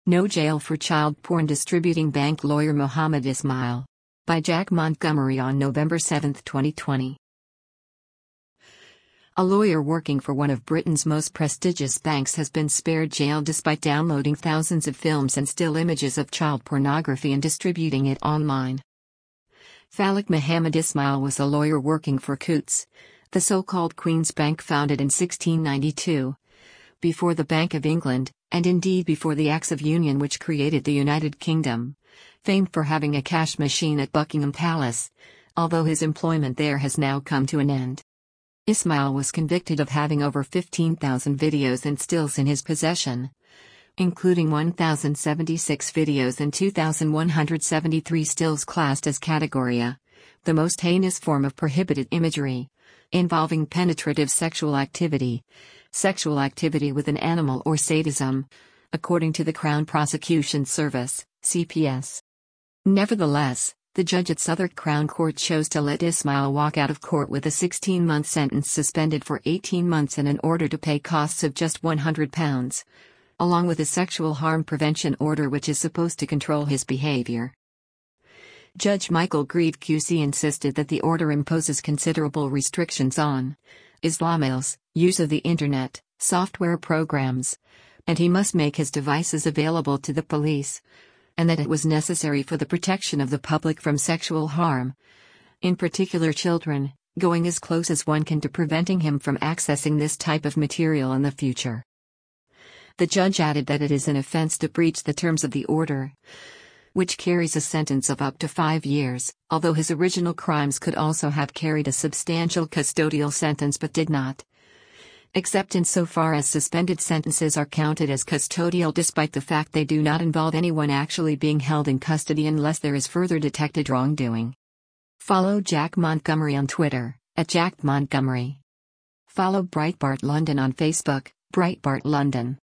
No jail for child porn distributing bank lawyer Mohammed Ismail. By Jack Montgomery on November 7, 2020. A lawyer working for one of Britain's most prestigious banks has been spared jail despite downloading thousands of films and still images of child pornography and distributing it online. Falak Mohammed Ismail was a lawyer working for Coutts, the so-called Queen's Bank founded in 1692. Before the Bank of England, and indeed before the Acts of Union which created the United Kingdom, famed for having a cash machine at Buckingham Palace, although his employment there has now come to an end. Ismail was convicted of having over 15,000 videos and stills in his possession, including 1,076 videos and 2,173 stills classed as Category A, the most heinous form of prohibited imagery, involving penetrative sexual activity with an animal or sadism, according to the Crown Prosecution Service, CPS. Nevertheless, the judge at Southwark Crown Court chose to let Ismail walk out of court with a 16-month sentence suspended for 18 months and an order to pay costs of just £100, along with a sexual harm prevention order which is supposed to control his behaviour. Judge Michael Grieve QC insisted that the order imposes considerable restrictions on Ismail's use of the internet, software programs, and he must make his devices available to the police, and that it was necessary for the protection of the public from sexual harm, in particular children, going as close as one can to preventing him from accessing this type of material in the future. The judge added that it is an offense to breach the terms of the order, which carries a sentence of up to 5 years, although his original crimes could also have carried a substantial custodial sentence but did not. Except insofar as suspended sentences are counted as custodial despite the fact they do not involve anyone actually being held in custody unless there is further detected wrongdoing. Follow Jack Montgomery on Twitter, @JackMontgomery. Follow Breitbart London on Facebook, Breitbart London.